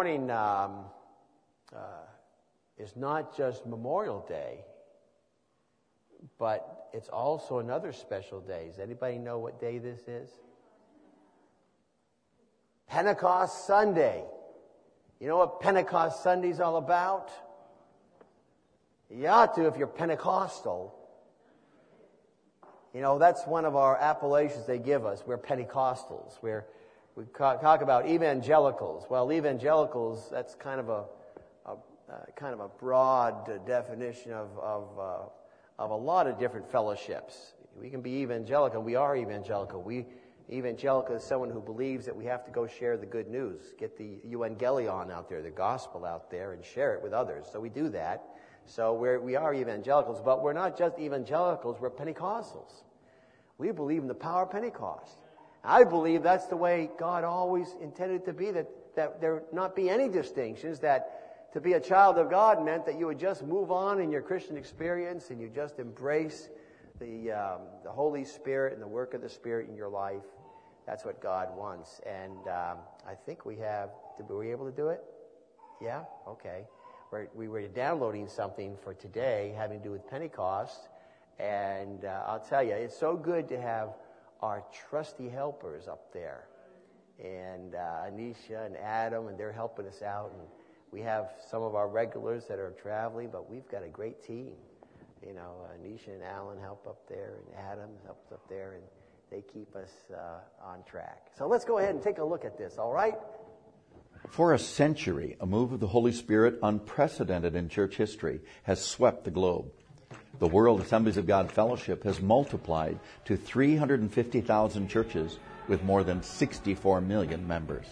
morning is not just Memorial Day, but it's also another special day. Does anybody know what day this is? Pentecost Sunday. You know what Pentecost Sunday is all about? You ought to if you're Pentecostal. You know, that's one of our appellations they give us. We're Pentecostals. We talk about evangelicals. Well, evangelicals, that's kind of a broad definition of a lot of different fellowships. We can be evangelical. We are evangelical. Evangelical is someone who believes that we have to go share the good news, get the euangelion out there, the gospel out there, and share it with others. So we do that. So we are evangelicals, but we're not just evangelicals, we're Pentecostals. We believe in the power of Pentecost. I believe that's the way God always intended it to be, that there not be any distinctions, that to be a child of God meant that you would just move on in your Christian experience and you just embrace the Holy Spirit and the work of the Spirit in your life. That's what God wants. And I think were we able to do it? Yeah? Okay. We were downloading something for today having to do with Pentecost. And I'll tell you, it's so good to have our trusty helpers up there. And Anisha and Adam, and they're helping us out. And we have some of our regulars that are traveling, but we've got a great team. You know, Anisha and Alan help up there, and Adam helps up there, and they keep us on track. So let's go ahead and take a look at this, all right? For a century, a move of the Holy Spirit unprecedented in church history has swept the globe. The World Assemblies of God Fellowship has multiplied to 350,000 churches with more than 64 million members.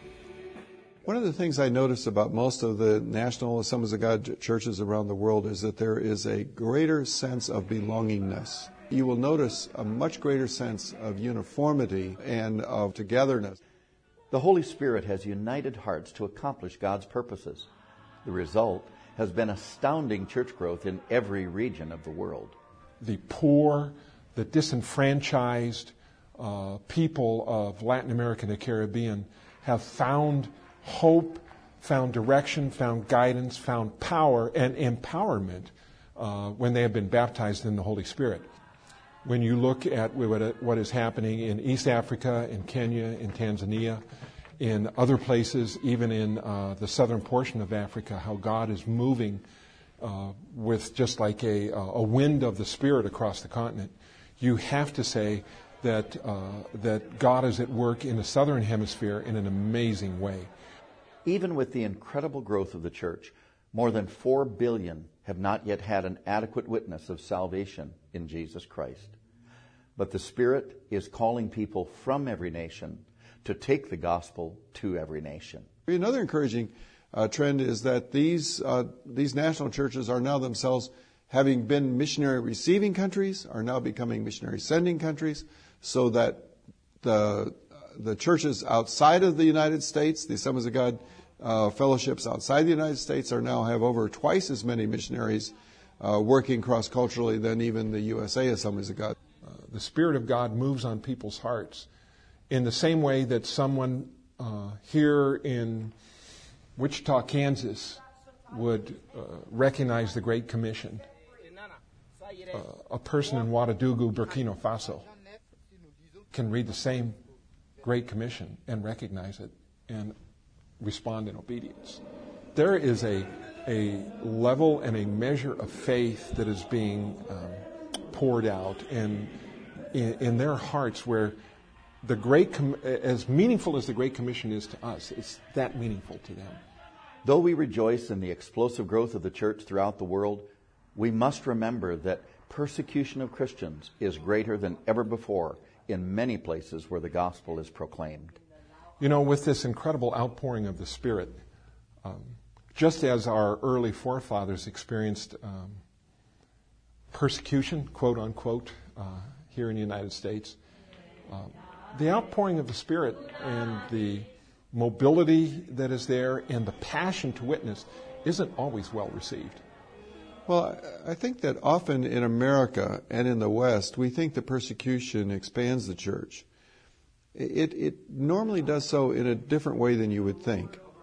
One of the things I notice about most of the National Assemblies of God churches around the world is that there is a greater sense of belongingness. You will notice a much greater sense of uniformity and of togetherness. The Holy Spirit has united hearts to accomplish God's purposes. The result has been astounding church growth in every region of the world. The poor, the disenfranchised people of Latin America and the Caribbean have found hope, found direction, found guidance, found power and empowerment when they have been baptized in the Holy Spirit. When you look at what is happening in East Africa, in Kenya, in Tanzania, in other places, even in the southern portion of Africa, how God is moving with just like a wind of the Spirit across the continent, you have to say that God is at work in the southern hemisphere in an amazing way. Even with the incredible growth of the church, more than 4 billion have not yet had an adequate witness of salvation in Jesus Christ. But the Spirit is calling people from every nation to take the gospel to every nation. Another encouraging trend is that these national churches are now themselves, having been missionary receiving countries, are now becoming missionary sending countries, so that the churches outside of the United States, the Assemblies of God fellowships outside the United States, now have over twice as many missionaries working cross-culturally than even the USA Assemblies of God. The Spirit of God moves on people's hearts in the same way that someone here in Wichita, Kansas would recognize the Great Commission. A person in Ouagadougou, Burkina Faso can read the same Great Commission and recognize it and respond in obedience. There is a level and a measure of faith that is being poured out and in their hearts where as meaningful as the Great Commission is to us, it's that meaningful to them. Though we rejoice in the explosive growth of the church throughout the world, we must remember that persecution of Christians is greater than ever before in many places where the gospel is proclaimed. You know, with this incredible outpouring of the Spirit, just as our early forefathers experienced persecution, quote unquote, here in the United States, the outpouring of the Spirit and the mobility that is there and the passion to witness isn't always well received. Well, I think that often in America and in the West, we think that persecution expands the church. It normally does so in a different way than you would think.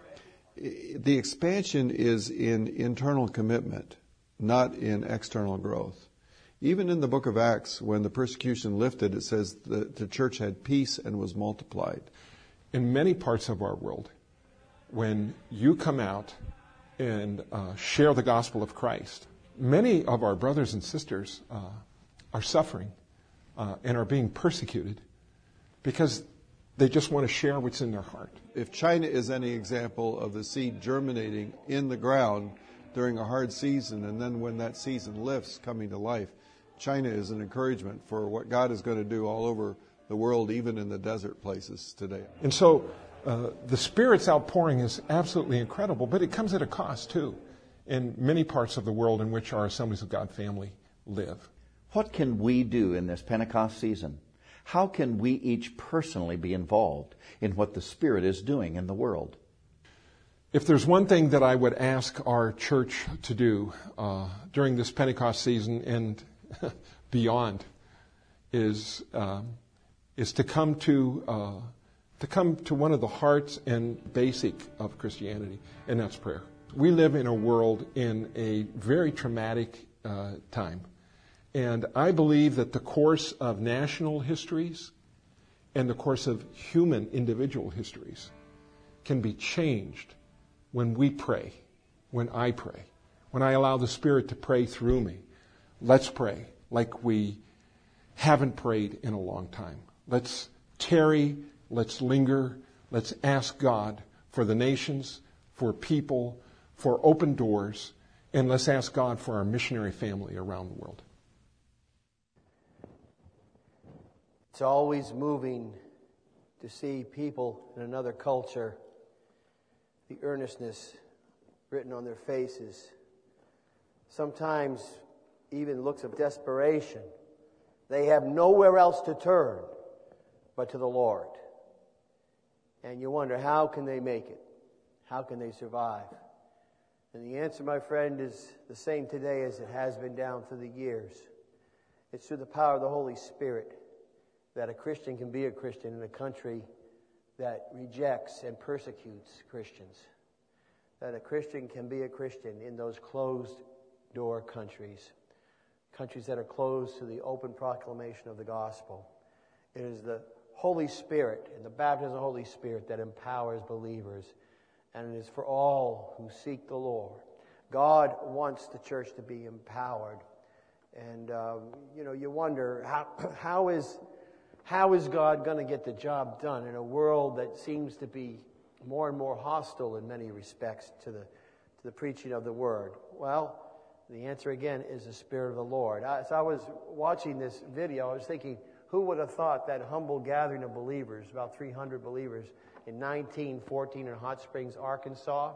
The expansion is in internal commitment, not in external growth. Even in the book of Acts, when the persecution lifted, it says the church had peace and was multiplied. In many parts of our world, when you come out and share the gospel of Christ, many of our brothers and sisters are suffering and are being persecuted because they just want to share what's in their heart. If China is any example of the seed germinating in the ground during a hard season, and then when that season lifts, coming to life, China is an encouragement for what God is going to do all over the world, even in the desert places today. And so the Spirit's outpouring is absolutely incredible, but it comes at a cost too in many parts of the world in which our Assemblies of God family live. What can we do in this Pentecost season? How can we each personally be involved in what the Spirit is doing in the world? If there's one thing that I would ask our church to do during this Pentecost season and beyond is to come to one of the hearts and basic of Christianity, and that's prayer. We live in a world in a very traumatic time. And I believe that the course of national histories and the course of human individual histories can be changed when we pray, when I pray, when I allow the Spirit to pray through me. Let's pray like we haven't prayed in a long time. Let's tarry, let's linger, let's ask God for the nations, for people, for open doors, and let's ask God for our missionary family around the world. It's always moving to see people in another culture, the earnestness written on their faces, sometimes even looks of desperation. They have nowhere else to turn but to the Lord. And you wonder, how can they make it? How can they survive? And the answer, my friend, is the same today as it has been down through the years. It's through the power of the Holy Spirit that a Christian can be a Christian in a country that rejects and persecutes Christians. That a Christian can be a Christian in those closed-door countries. Countries that are closed to the open proclamation of the gospel. It is the Holy Spirit and the baptism of the Holy Spirit that empowers believers. And it is for all who seek the Lord. God wants the church to be empowered. And, you wonder, how is God going to get the job done in a world that seems to be more and more hostile in many respects to the preaching of the Word? Well, the answer again is the Spirit of the Lord. As I was watching this video, I was thinking, who would have thought that humble gathering of believers, about 300 believers, in 1914 in Hot Springs, Arkansas?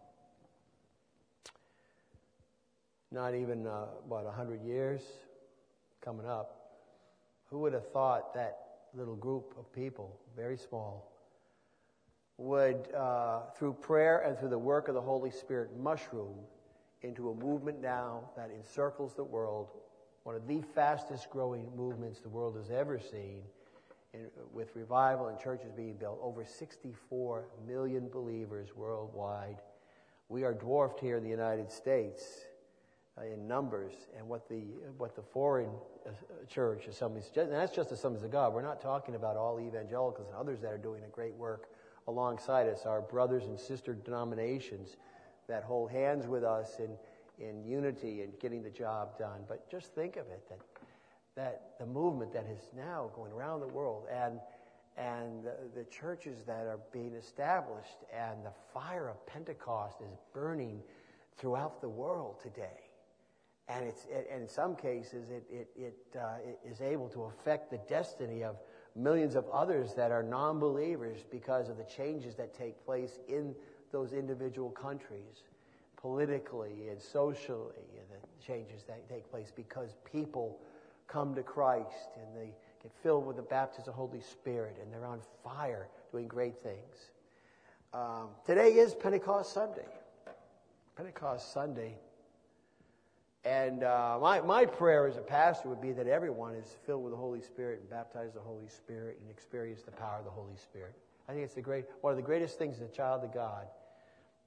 Not even, 100 years coming up. Who would have thought that little group of people, very small, would, through prayer and through the work of the Holy Spirit, mushroom into a movement now that encircles the world, one of the fastest growing movements the world has ever seen, with revival and churches being built, over 64 million believers worldwide. We are dwarfed here in the United States in numbers, and what the foreign church assemblies, and that's just Assemblies of God. We're not talking about all evangelicals and others that are doing a great work alongside us, our brothers and sister denominations that hold hands with us in unity and getting the job done. But just think of it, that the movement that is now going around the world, and the churches that are being established, and the fire of Pentecost is burning throughout the world today. And in some cases, it is able to affect the destiny of millions of others that are non-believers because of the changes that take place in those individual countries, politically and socially, and the changes that take place because people come to Christ and they get filled with the baptism of the Holy Spirit and they're on fire doing great things. Today is Pentecost Sunday. Pentecost Sunday. And my prayer as a pastor would be that everyone is filled with the Holy Spirit and baptized in the Holy Spirit and experience the power of the Holy Spirit. I think it's one of the greatest things as a child of God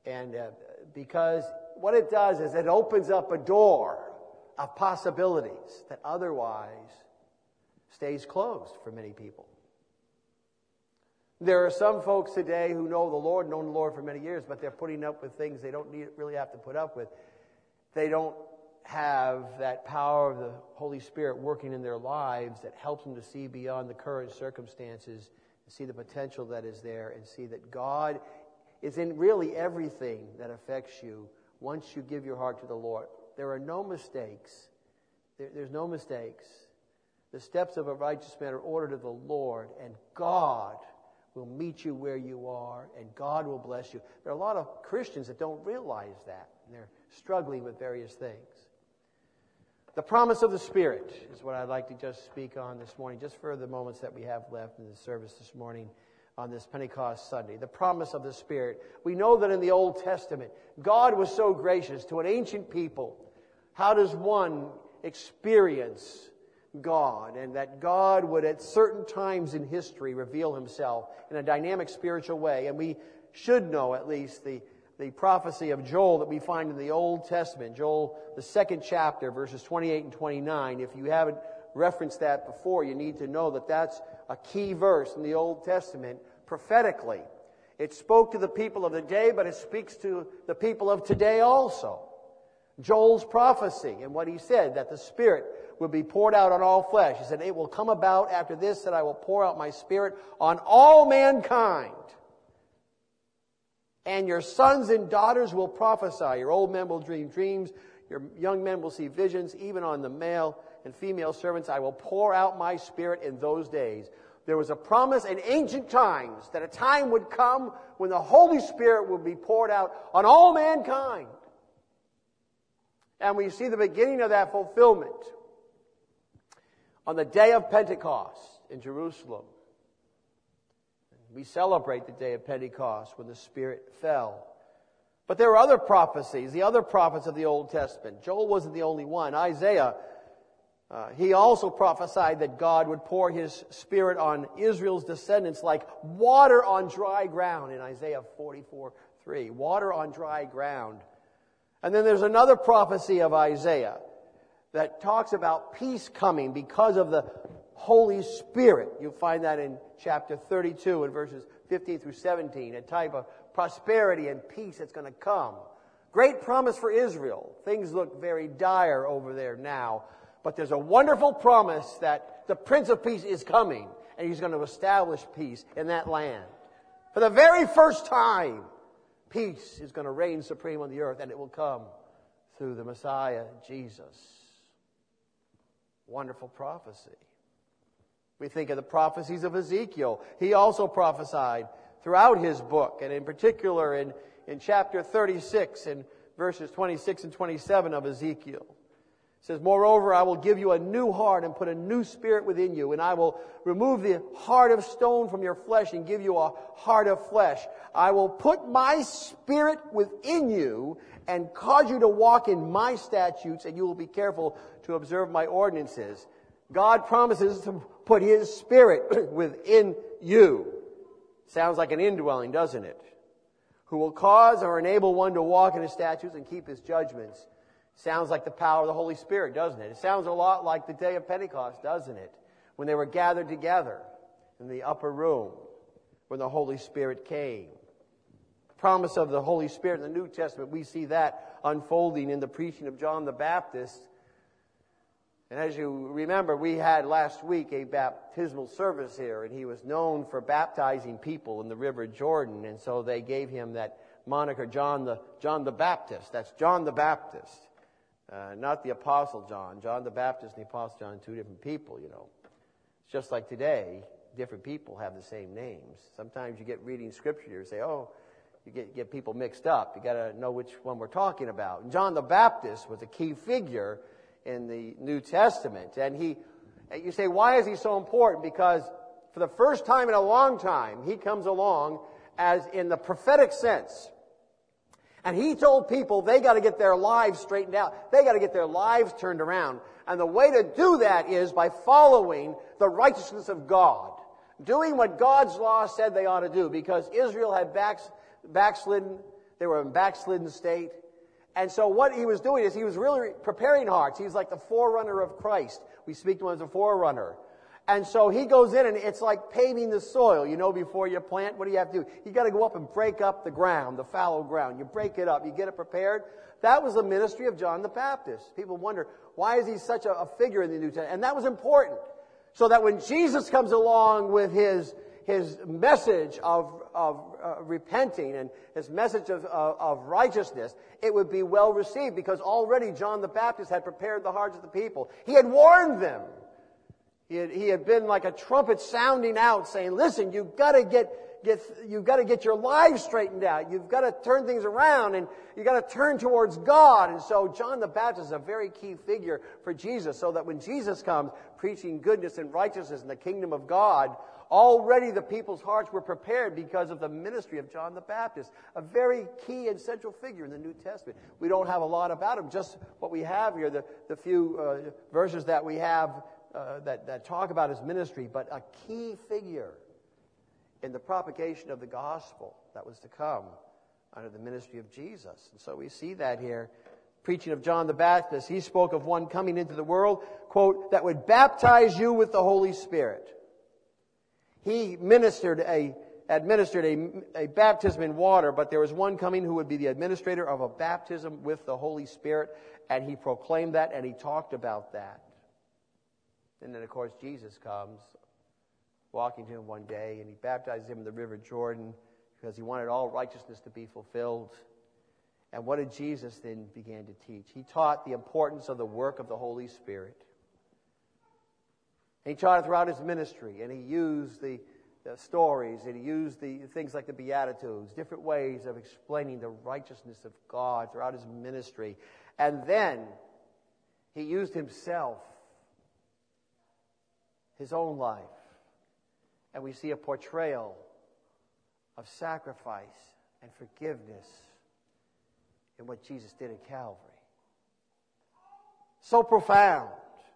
And because what it does is it opens up a door of possibilities that otherwise stays closed for many people. There are some folks today who know the Lord, known the Lord for many years, but they're putting up with things they don't really have to put up with. They don't have that power of the Holy Spirit working in their lives that helps them to see beyond the current circumstances, see the potential that is there, and see that God is in really everything that affects you once you give your heart to the Lord. There are no mistakes. There's no mistakes. The steps of a righteous man are ordered of the Lord, and God will meet you where you are, and God will bless you. There are a lot of Christians that don't realize that, and they're struggling with various things. The promise of the Spirit is what I'd like to just speak on this morning, just for the moments that we have left in the service this morning on this Pentecost Sunday. The promise of the Spirit. We know that in the Old Testament, God was so gracious to an ancient people. How does one experience God? And that God would at certain times in history reveal himself in a dynamic spiritual way. And we should know at least the prophecy of Joel that we find in the Old Testament. Joel, the 2nd chapter, verses 28 and 29. If you haven't referenced that before, you need to know that that's a key verse in the Old Testament prophetically. It spoke to the people of the day, but it speaks to the people of today also. Joel's prophecy and what he said, that the Spirit will be poured out on all flesh. He said, it will come about after this that I will pour out my Spirit on all mankind. And your sons and daughters will prophesy. Your old men will dream dreams. Your young men will see visions. Even on the male and female servants I will pour out my Spirit in those days. There was a promise in ancient times that a time would come when the Holy Spirit would be poured out on all mankind. And we see the beginning of that fulfillment on the day of Pentecost in Jerusalem. We celebrate the day of Pentecost when the Spirit fell. But there were other prophecies, the other prophets of the Old Testament. Joel wasn't the only one. Isaiah, he also prophesied that God would pour His Spirit on Israel's descendants like water on dry ground in Isaiah 44:3. Water on dry ground. And then there's another prophecy of Isaiah that talks about peace coming because of the Holy Spirit. You'll find that in chapter 32 and verses 15 through 17, a type of prosperity and peace that's going to come. Great promise for Israel. Things look very dire over there now, but there's a wonderful promise that the Prince of Peace is coming, and He's going to establish peace in that land. For the very first time, peace is going to reign supreme on the earth, and it will come through the Messiah, Jesus. Wonderful prophecy. We think of the prophecies of Ezekiel. He also prophesied throughout his book, and in particular in chapter 36 and verses 26 and 27 of Ezekiel. It says, moreover, I will give you a new heart and put a new spirit within you, and I will remove the heart of stone from your flesh and give you a heart of flesh. I will put my Spirit within you and cause you to walk in my statutes, and you will be careful to observe my ordinances. God promises to put His Spirit within you. Sounds like an indwelling, doesn't it? Who will cause or enable one to walk in His statutes and keep His judgments. Sounds like the power of the Holy Spirit, doesn't it? It sounds a lot like the day of Pentecost, doesn't it? When they were gathered together in the upper room when the Holy Spirit came. The promise of the Holy Spirit in the New Testament, we see that unfolding in the preaching of John the Baptist. And as you remember, we had last week a baptismal service here, and he was known for baptizing people in the River Jordan, and so they gave him that moniker, John the Baptist. That's John the Baptist. Not the Apostle John. John the Baptist and the Apostle John, two different people, you know. It's just like today, different people have the same names. Sometimes you get reading Scripture and say, oh, you get people mixed up. You got to know which one we're talking about. And John the Baptist was a key figure in the New Testament. And you say, why is he so important? Because for the first time in a long time, he comes along as in the prophetic sense. And he told people they got to get their lives straightened out. They got to get their lives turned around. And the way to do that is by following the righteousness of God. Doing what God's law said they ought to do. Because Israel had backslidden. They were in backslidden state. And so what he was doing is he was really preparing hearts. He was like the forerunner of Christ. We speak to him as a forerunner. And so he goes in and it's like paving the soil. You know, before you plant, what do you have to do? You got to go up and break up the ground, the fallow ground. You break it up. You get it prepared. That was the ministry of John the Baptist. People wonder, why is he such a figure in the New Testament? And that was important. So that when Jesus comes along with his message of repenting and his message of righteousness, it would be well received because already John the Baptist had prepared the hearts of the people. He had warned them. He had been like a trumpet sounding out saying, listen, you've got to get your lives straightened out. You've got to turn things around and you've got to turn towards God. And so John the Baptist is a very key figure for Jesus, so that when Jesus comes preaching goodness and righteousness in the kingdom of God, already the people's hearts were prepared because of the ministry of John the Baptist, a very key and central figure in the New Testament. We don't have a lot about him, just what we have here, the few verses that we have that talk about his ministry, but a key figure in the propagation of the gospel that was to come under the ministry of Jesus. And so we see that here. Preaching of John the Baptist, he spoke of one coming into the world, quote, that would baptize you with the Holy Spirit. He administered a baptism in water, but there was one coming who would be the administrator of a baptism with the Holy Spirit, and he proclaimed that and he talked about that. And then, of course, Jesus comes, walking to him one day, and he baptizes him in the river Jordan because he wanted all righteousness to be fulfilled. And what did Jesus then begin to teach? He taught the importance of the work of the Holy Spirit. And he taught it throughout his ministry, and he used the stories, and he used the things like the Beatitudes, different ways of explaining the righteousness of God throughout his ministry. And then he used himself, his own life. And we see a portrayal of sacrifice and forgiveness in what Jesus did at Calvary. So profound.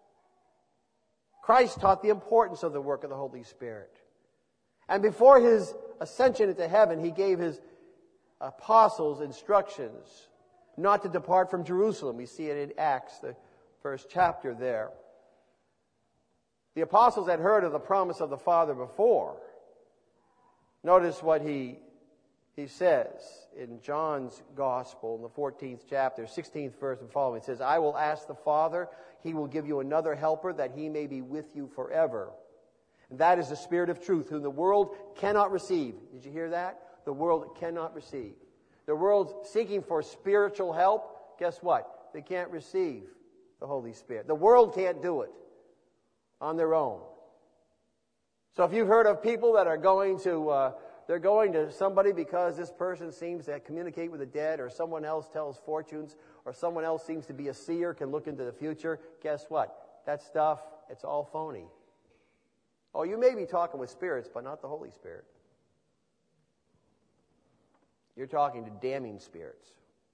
Christ taught the importance of the work of the Holy Spirit. And before his ascension into heaven, he gave his apostles instructions not to depart from Jerusalem. We see it in Acts, the first chapter there. The apostles had heard of the promise of the Father before. Notice what he says in John's Gospel in the 14th chapter, 16th verse and following. It says, I will ask the Father, he will give you another helper that he may be with you forever. And that is the Spirit of truth, whom the world cannot receive. Did you hear that? The world cannot receive. The world's seeking for spiritual help. Guess what? They can't receive the Holy Spirit. The world can't do it on their own. So if you've heard of people that are going to somebody because this person seems to communicate with the dead, or someone else tells fortunes, or someone else seems to be a seer, can look into the future, guess what? That stuff, it's all phony. Oh, you may be talking with spirits, but not the Holy Spirit. You're talking to damning spirits,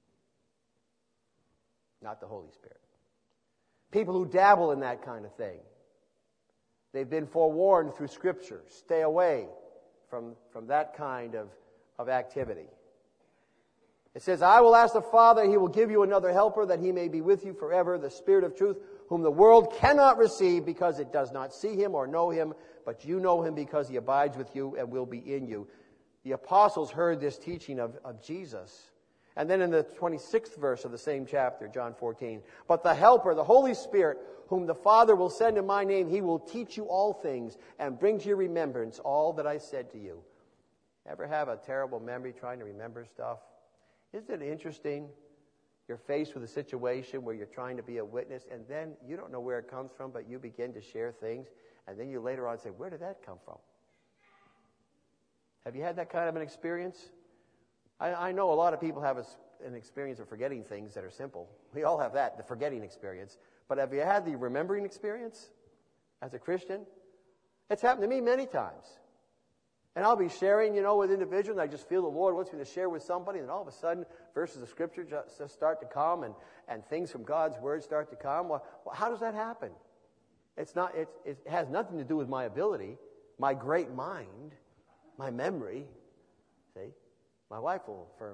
not the Holy Spirit. People who dabble in that kind of thing, they've been forewarned through Scripture. Stay away from that kind of activity. It says, I will ask the Father, he will give you another helper that he may be with you forever, the Spirit of truth, whom the world cannot receive because it does not see him or know him, but you know him because he abides with you and will be in you. The apostles heard this teaching of Jesus. And then in the 26th verse of the same chapter, John 14, but the Helper, the Holy Spirit, whom the Father will send in my name, he will teach you all things and bring to your remembrance all that I said to you. Ever have a terrible memory trying to remember stuff? Isn't it interesting? You're faced with a situation where you're trying to be a witness, and then you don't know where it comes from, but you begin to share things, and then you later on say, where did that come from? Have you had that kind of an experience? I know a lot of people have an experience of forgetting things that are simple. We all have that, the forgetting experience. But have you had the remembering experience as a Christian? It's happened to me many times. And I'll be sharing, with individuals, and I just feel the Lord wants me to share with somebody, and all of a sudden, verses of Scripture just start to come, and things from God's Word start to come. Well, how does that happen? It has nothing to do with my ability, my great mind, my memory. See? My wife will affirm that.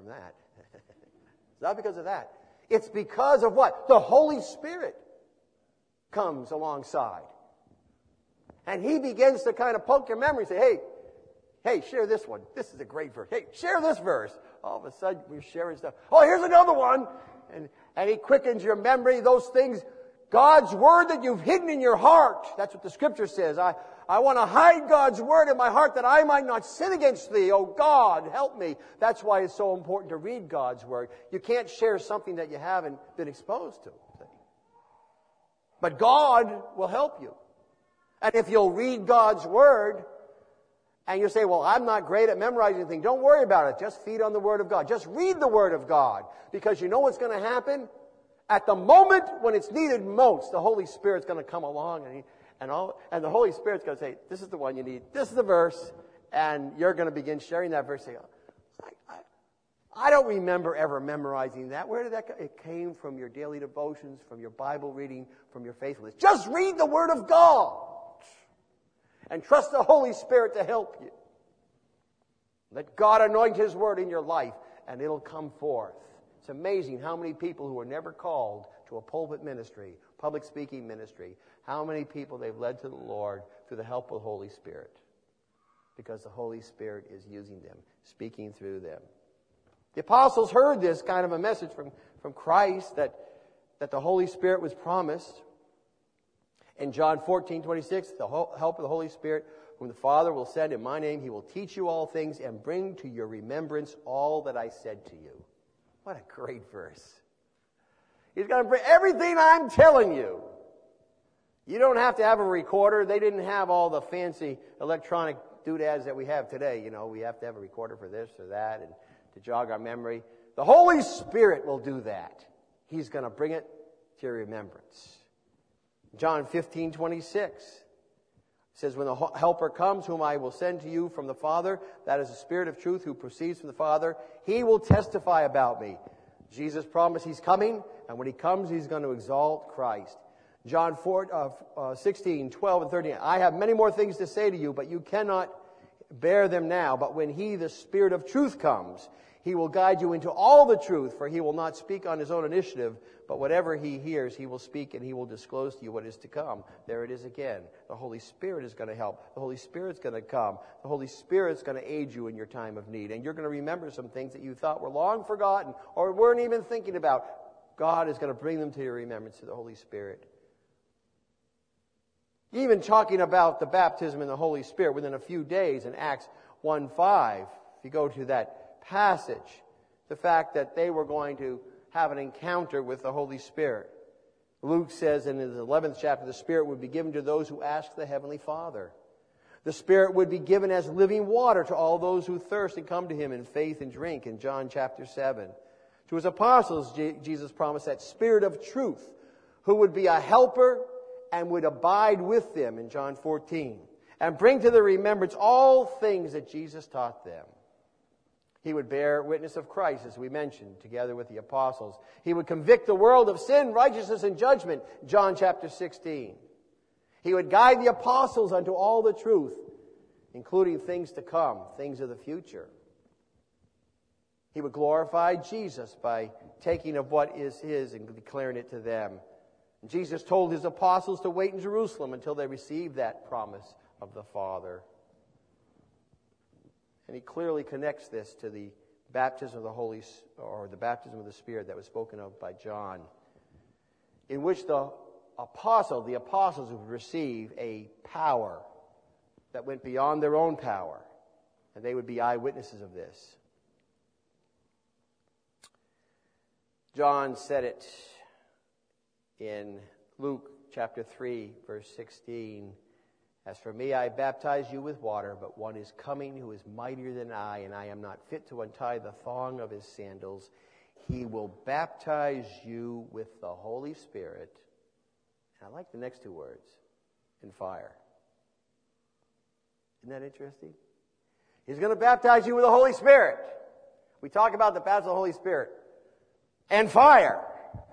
It's not because of that. It's because of what? The Holy Spirit comes alongside. And He begins to kind of poke your memory and say, hey, share this one. This is a great verse. Hey, share this verse. All of a sudden, we're sharing stuff. Oh, here's another one. And He quickens your memory. Those things, God's Word that you've hidden in your heart. That's what the Scripture says. I want to hide God's Word in my heart that I might not sin against Thee. Oh, God, help me. That's why it's so important to read God's Word. You can't share something that you haven't been exposed to. But God will help you. And if you'll read God's Word, and you say, well, I'm not great at memorizing things, don't worry about it. Just feed on the Word of God. Just read the Word of God. Because you know what's going to happen? At the moment when it's needed most, the Holy Spirit's going to come along and the Holy Spirit's going to say, this is the one you need. This is the verse. And you're going to begin sharing that verse. Say, I don't remember ever memorizing that. Where did that come? It came from your daily devotions, from your Bible reading, from your faithfulness. Just read the Word of God. And trust the Holy Spirit to help you. Let God anoint His Word in your life, and it'll come forth. It's amazing how many people who were never called to a pulpit ministry, public speaking ministry, how many people they've led to the Lord through the help of the Holy Spirit. Because the Holy Spirit is using them, speaking through them. The apostles heard this kind of a message from Christ that the Holy Spirit was promised. In John 14:26, the help of the Holy Spirit, whom the Father will send in my name, He will teach you all things and bring to your remembrance all that I said to you. What a great verse. He's going to bring everything I'm telling you. You don't have to have a recorder. They didn't have all the fancy electronic doodads that we have today. You know, we have to have a recorder for this or that and to jog our memory. The Holy Spirit will do that. He's going to bring it to your remembrance. John 15:26 says, when the Helper comes, whom I will send to you from the Father, that is the Spirit of truth who proceeds from the Father, He will testify about me. Jesus promised He's coming, and when He comes, He's going to exalt Christ. John 16:12 and 13, I have many more things to say to you, but you cannot bear them now. But when He, the Spirit of truth, comes, He will guide you into all the truth, for He will not speak on His own initiative, but whatever He hears, He will speak, and He will disclose to you what is to come. There it is again. The Holy Spirit is going to help. The Holy Spirit's going to come. The Holy Spirit's going to aid you in your time of need. And you're going to remember some things that you thought were long forgotten or weren't even thinking about. God is going to bring them to your remembrance through the Holy Spirit. Even talking about the baptism in the Holy Spirit within a few days in Acts 1:5, if you go to that passage, the fact that they were going to have an encounter with the Holy Spirit. Luke says in his 11th chapter, the Spirit would be given to those who ask the Heavenly Father. The Spirit would be given as living water to all those who thirst and come to Him in faith and drink in John chapter 7. To His apostles, Jesus promised that Spirit of truth who would be a helper and would abide with them in John 14 and bring to their remembrance all things that Jesus taught them. He would bear witness of Christ, as we mentioned, together with the apostles. He would convict the world of sin, righteousness, and judgment, John chapter 16. He would guide the apostles unto all the truth, including things to come, things of the future. He would glorify Jesus by taking of what is His and declaring it to them. And Jesus told His apostles to wait in Jerusalem until they received that promise of the Father. And He clearly connects this to the baptism of the the baptism of the Spirit that was spoken of by John, in which the apostles would receive a power that went beyond their own power, and they would be eyewitnesses of this. John said it in Luke chapter 3, verse 16. As for me, I baptize you with water, but one is coming who is mightier than I, and I am not fit to untie the thong of His sandals. He will baptize you with the Holy Spirit. And I like the next two words, and fire. Isn't that interesting? He's going to baptize you with the Holy Spirit. We talk about the baptism of the Holy Spirit. And fire.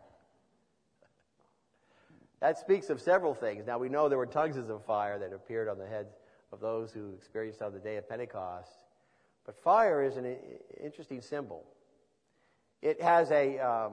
That speaks of several things. Now, we know there were tongues of fire that appeared on the heads of those who experienced on the day of Pentecost. But fire is an interesting symbol. It has a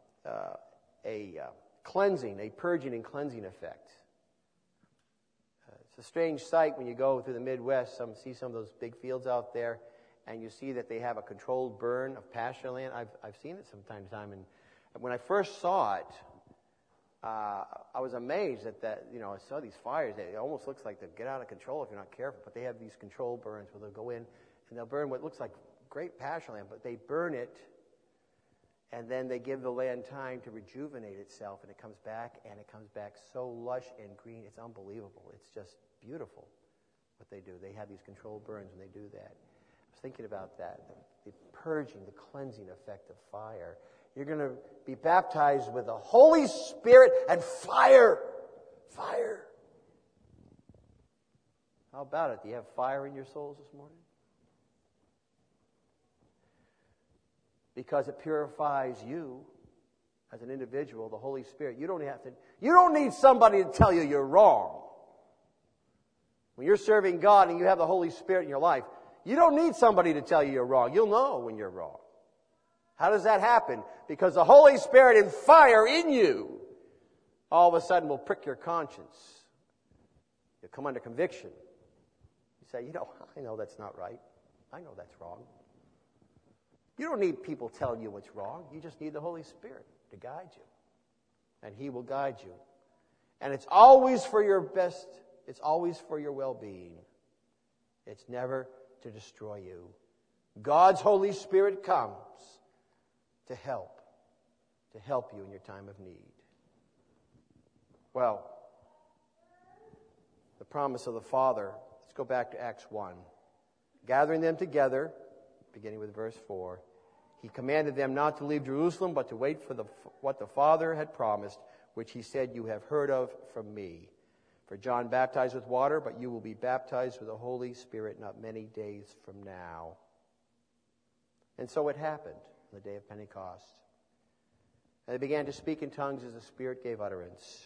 cleansing, a purging and cleansing effect. It's a strange sight when you go through the Midwest. See some of those big fields out there, and you see that they have a controlled burn of pasture land. I've seen it from time to time, and when I first saw it, I was amazed that I saw these fires. It almost looks like they get out of control if you're not careful. But they have these controlled burns where they'll go in and they'll burn what looks like great pasture land, but they burn it, and then they give the land time to rejuvenate itself, and it comes back so lush and green. It's unbelievable. It's just beautiful what they do. They have these controlled burns when they do that. I was thinking about that, the purging, the cleansing effect of fire. You're going to be baptized with the Holy Spirit and fire. Fire. How about it? Do you have fire in your souls this morning? Because it purifies you as an individual, the Holy Spirit. You don't need somebody to tell you you're wrong. When you're serving God and you have the Holy Spirit in your life, you don't need somebody to tell you you're wrong. You'll know when you're wrong. How does that happen? Because the Holy Spirit and fire in you all of a sudden will prick your conscience. You'll come under conviction. You say, I know that's not right. I know that's wrong. You don't need people telling you what's wrong. You just need the Holy Spirit to guide you. And He will guide you. And it's always for your best. It's always for your well-being. It's never to destroy you. God's Holy Spirit comes to help you in your time of need. Well, the promise of the Father, let's go back to Acts 1. Gathering them together, beginning with verse 4, He commanded them not to leave Jerusalem, but to wait for what the Father had promised, which He said, you have heard of from me. For John baptized with water, but you will be baptized with the Holy Spirit not many days from now. And so it happened on the day of Pentecost. And they began to speak in tongues as the Spirit gave utterance.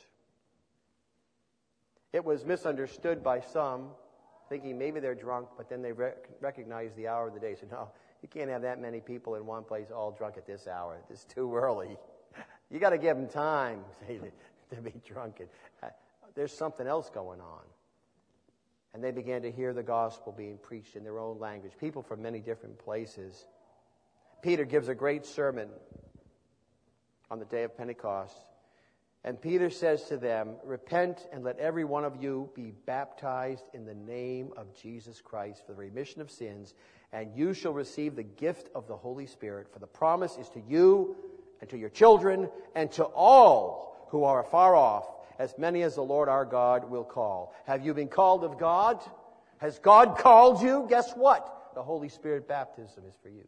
It was misunderstood by some, thinking maybe they're drunk, but then they recognized the hour of the day. So no, you can't have that many people in one place all drunk at this hour. It's too early. You got to give them time to be drunk. There's something else going on. And they began to hear the gospel being preached in their own language. People from many different places. Peter gives a great sermon on the day of Pentecost. And Peter says to them, repent and let every one of you be baptized in the name of Jesus Christ for the remission of sins, and you shall receive the gift of the Holy Spirit. For the promise is to you and to your children and to all who are afar off, as many as the Lord our God will call. Have you been called of God? Has God called you? Guess what? The Holy Spirit baptism is for you.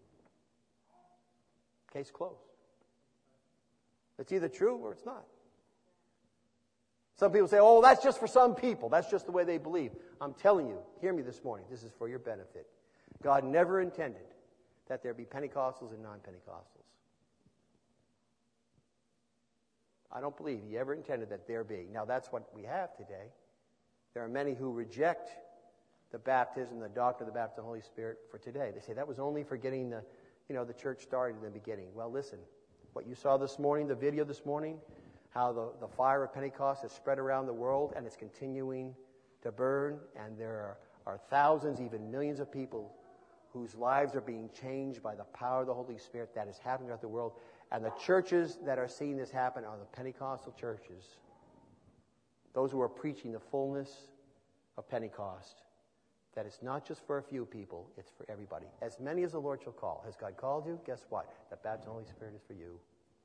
Case closed. It's either true or it's not. Some people say, oh, that's just for some people. That's just the way they believe. I'm telling you, hear me this morning. This is for your benefit. God never intended that there be Pentecostals and non-Pentecostals. I don't believe He ever intended that there be. Now, that's what we have today. There are many who reject the baptism, the doctrine of the baptism of the Holy Spirit for today. They say that was only for getting the church started in the beginning. Well, listen, what you saw this morning, the video this morning, how the fire of Pentecost has spread around the world and it's continuing to burn, and there are thousands, even millions of people whose lives are being changed by the power of the Holy Spirit. That is happening throughout the world. And the churches that are seeing this happen are the Pentecostal churches. Those who are preaching the fullness of Pentecost. That it's not just for a few people, it's for everybody. As many as the Lord shall call. Has God called you? Guess what? The baptism of the Holy Spirit is for you.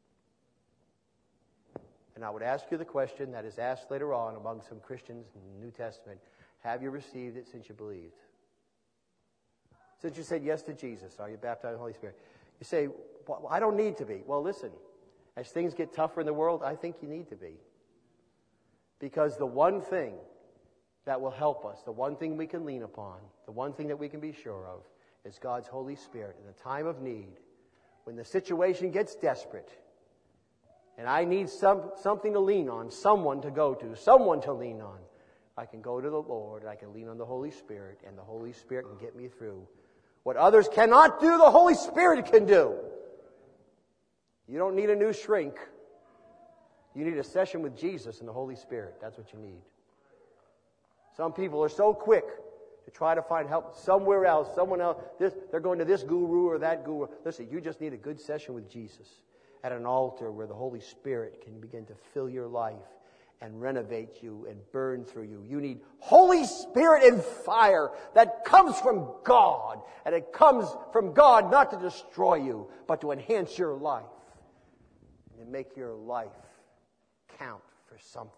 And I would ask you the question that is asked later on among some Christians in the New Testament. Have you received it since you believed? Since you said yes to Jesus, are you baptized in the Holy Spirit? You say, well, I don't need to be. Well, listen, as things get tougher in the world, I think you need to be. Because the one thing that will help us, the one thing we can lean upon, the one thing that we can be sure of, is God's Holy Spirit in the time of need. When the situation gets desperate, and I need something to lean on, someone to go to, someone to lean on, I can go to the Lord, and I can lean on the Holy Spirit, and the Holy Spirit can get me through. What others cannot do, the Holy Spirit can do. You don't need a new shrink. You need a session with Jesus and the Holy Spirit. That's what you need. Some people are so quick to try to find help somewhere else, someone else. They're going to this guru or that guru. Listen, you just need a good session with Jesus at an altar where the Holy Spirit can begin to fill your life and renovate you and burn through you. You need Holy Spirit and fire that comes from God. And it comes from God not to destroy you, but to enhance your life and make your life count for something.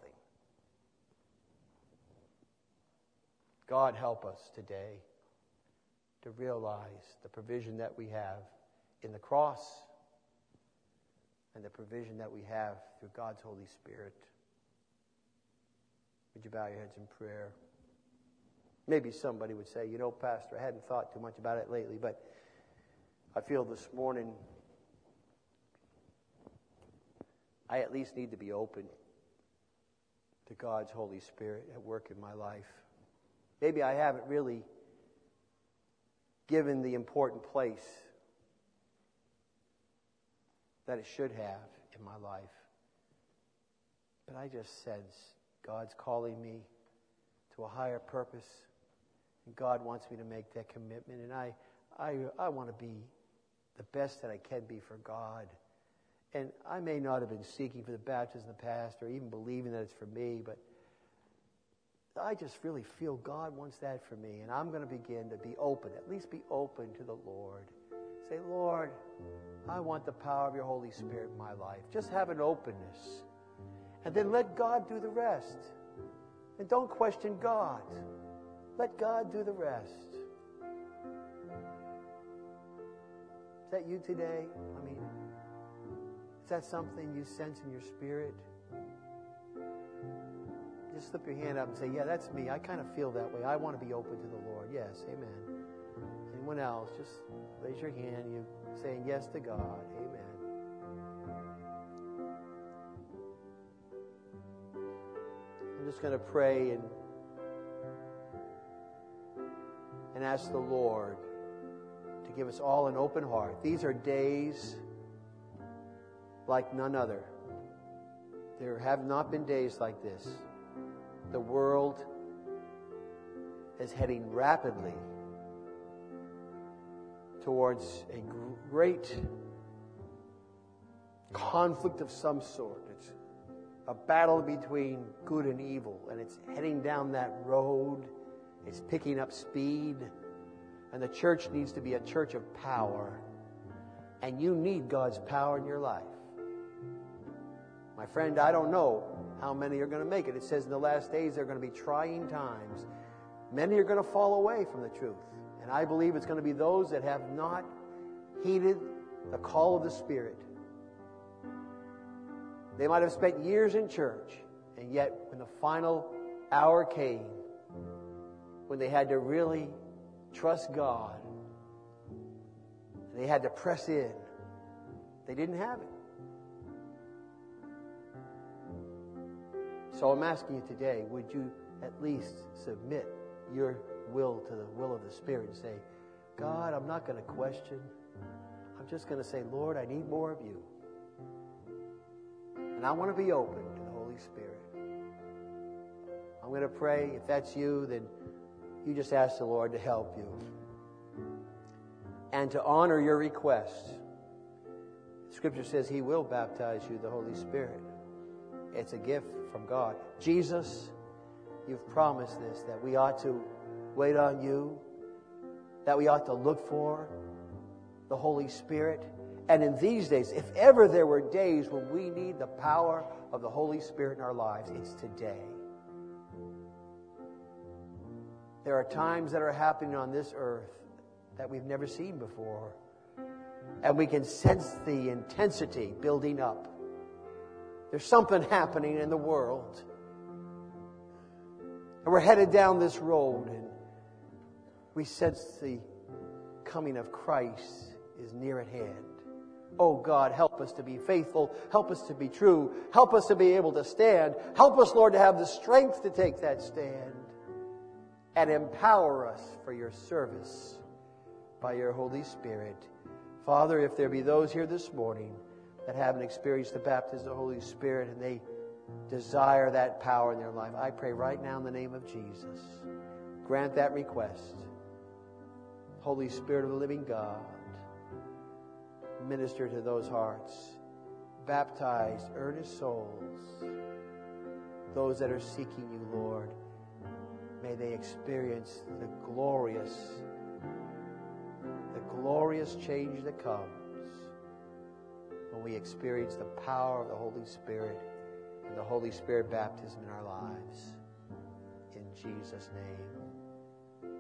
God, help us today to realize the provision that we have in the cross and the provision that we have through God's Holy Spirit. Would you bow your heads in prayer? Maybe somebody would say, Pastor, I hadn't thought too much about it lately, but I feel this morning I at least need to be open to God's Holy Spirit at work in my life. Maybe I haven't really given the important place that it should have in my life. But I just sense God's calling me to a higher purpose. And God wants me to make that commitment. And I want to be the best that I can be for God. And I may not have been seeking for the baptism in the past or even believing that it's for me, but I just really feel God wants that for me. And I'm going to begin to be open, at least be open to the Lord. Say, Lord, I want the power of your Holy Spirit in my life. Just have an openness. And then let God do the rest. And don't question God. Let God do the rest. Is that you today? Is that something you sense in your spirit? Just slip your hand up and say, yeah, that's me. I kind of feel that way. I want to be open to the Lord. Yes, amen. Anyone else? Just raise your hand. You saying yes to God. Amen. I'm just going to pray and ask the Lord to give us all an open heart. These are days like none other. There have not been days like this. The world is heading rapidly towards a great conflict of some sort. It's a battle between good and evil, and it's heading down that road. It's picking up speed, and the church needs to be a church of power, and you need God's power in your life. My friend, I don't know how many are going to make it. It says in the last days there are going to be trying times. Many are going to fall away from the truth. And I believe it's going to be those that have not heeded the call of the Spirit. They might have spent years in church, and yet when the final hour came, when they had to really trust God, they had to press in, they didn't have it. So I'm asking you today, would you at least submit your will to the will of the Spirit and say, God, I'm not going to question. I'm just going to say, Lord, I need more of you. And I want to be open to the Holy Spirit. I'm going to pray. If that's you, then you just ask the Lord to help you. And to honor your request. Scripture says He will baptize you with the Holy Spirit. It's a gift from God. Jesus, you've promised this, that we ought to wait on you, that we ought to look for the Holy Spirit. And in these days, if ever there were days when we need the power of the Holy Spirit in our lives, it's today. There are times that are happening on this earth that we've never seen before. And we can sense the intensity building up. There's something happening in the world. And we're headed down this road, and we sense the coming of Christ is near at hand. Oh God, help us to be faithful. Help us to be true. Help us to be able to stand. Help us, Lord, to have the strength to take that stand. And empower us for your service by your Holy Spirit. Father, if there be those here this morning that haven't experienced the baptism of the Holy Spirit and they desire that power in their life. I pray right now in the name of Jesus, grant that request. Holy Spirit of the living God, minister to those hearts. Baptize earnest souls, those that are seeking you, Lord. May they experience the glorious change that comes when we experience the power of the Holy Spirit and the Holy Spirit baptism in our lives. In Jesus' name.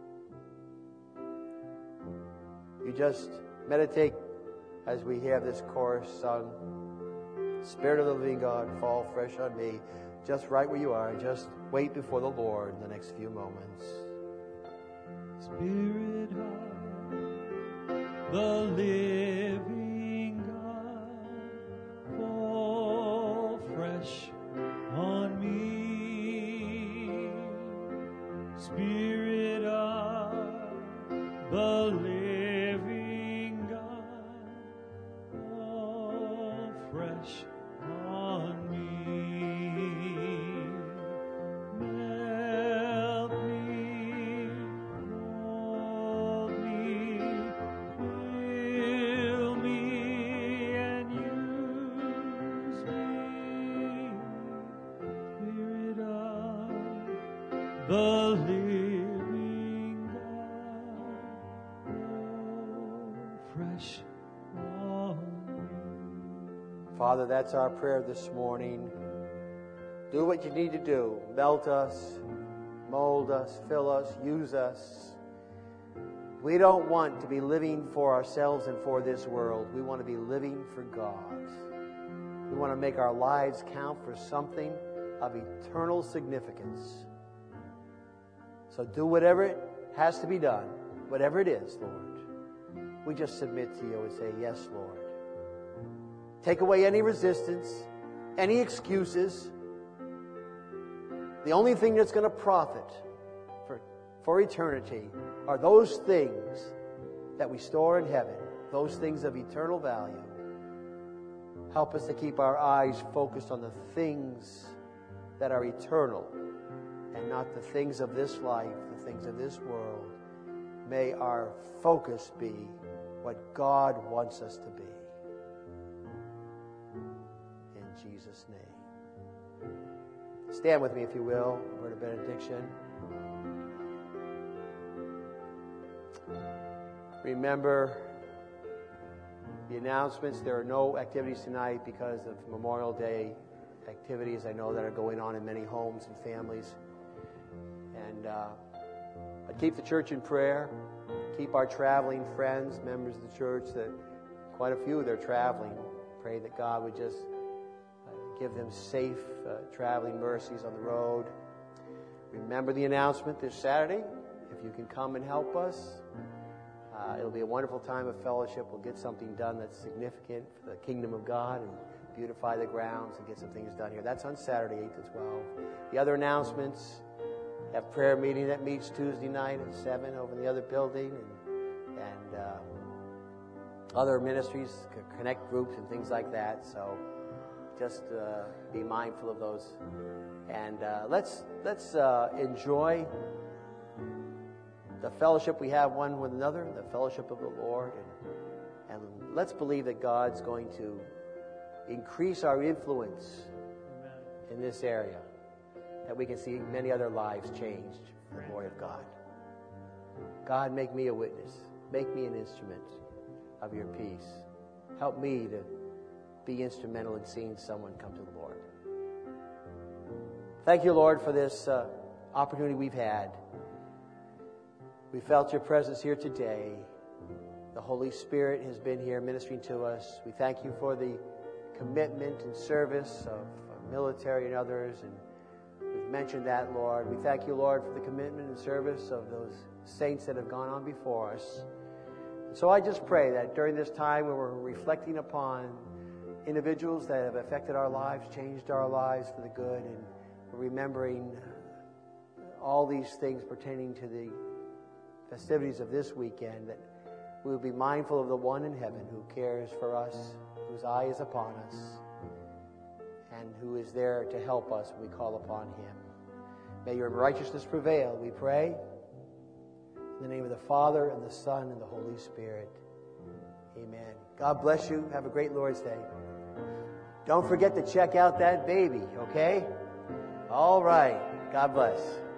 You just meditate as we have this chorus sung. Spirit of the living God, fall fresh on me. Just right where you are. Just wait before the Lord in the next few moments. Spirit of the living God, fall fresh on me. Spirit of the living God, fall fresh on me. Melt me, mold me, fill me, and use me. Spirit of the living God, fall fresh on me. Father, that's our prayer this morning. Do what you need to do. Melt us, mold us, fill us, use us. We don't want to be living for ourselves and for this world. We want to be living for God. We want to make our lives count for something of eternal significance. So do whatever it has to be done, whatever it is, Lord. We just submit to you and say, yes, Lord. Take away any resistance, any excuses. The only thing that's going to profit for eternity are those things that we store in heaven, those things of eternal value. Help us to keep our eyes focused on the things that are eternal and not the things of this life, the things of this world. May our focus be what God wants us to be. In Jesus' name. Stand with me, if you will, word of benediction. Remember the announcements. There are no activities tonight because of Memorial Day activities I know that are going on in many homes and families. And but keep the church in prayer. Keep our traveling friends, members of the church, that quite a few they're traveling. Pray that God would just give them safe traveling mercies on the road. Remember the announcement this Saturday. If you can come and help us, it'll be a wonderful time of fellowship. We'll get something done that's significant for the kingdom of God and beautify the grounds and get some things done here. That's on Saturday, 8 to 12. The other announcements, have prayer meeting that meets Tuesday night at 7 over in the other building, and other ministries, connect groups and things like that. So just be mindful of those. And let's enjoy the fellowship we have one with another, the fellowship of the Lord. And let's believe that God's going to increase our influence in this area, that we can see many other lives changed for the glory of God. God, make me a witness. Make me an instrument of your peace. Help me to be instrumental in seeing someone come to the Lord. Thank you, Lord, for this opportunity we've had. We felt your presence here today. The Holy Spirit has been here ministering to us. We thank you for the commitment and service of our military and others, and we've mentioned that, Lord. We thank you, Lord, for the commitment and service of those saints that have gone on before us. And so I just pray that during this time where we're reflecting upon individuals that have affected our lives, changed our lives for the good, and remembering all these things pertaining to the festivities of this weekend, that we will be mindful of the one in heaven who cares for us, whose eye is upon us, and who is there to help us when we call upon him. May your righteousness prevail, we pray. In the name of the Father, and the Son, and the Holy Spirit. Amen. God bless you. Have a great Lord's Day. Don't forget to check out that baby, okay? All right. God bless.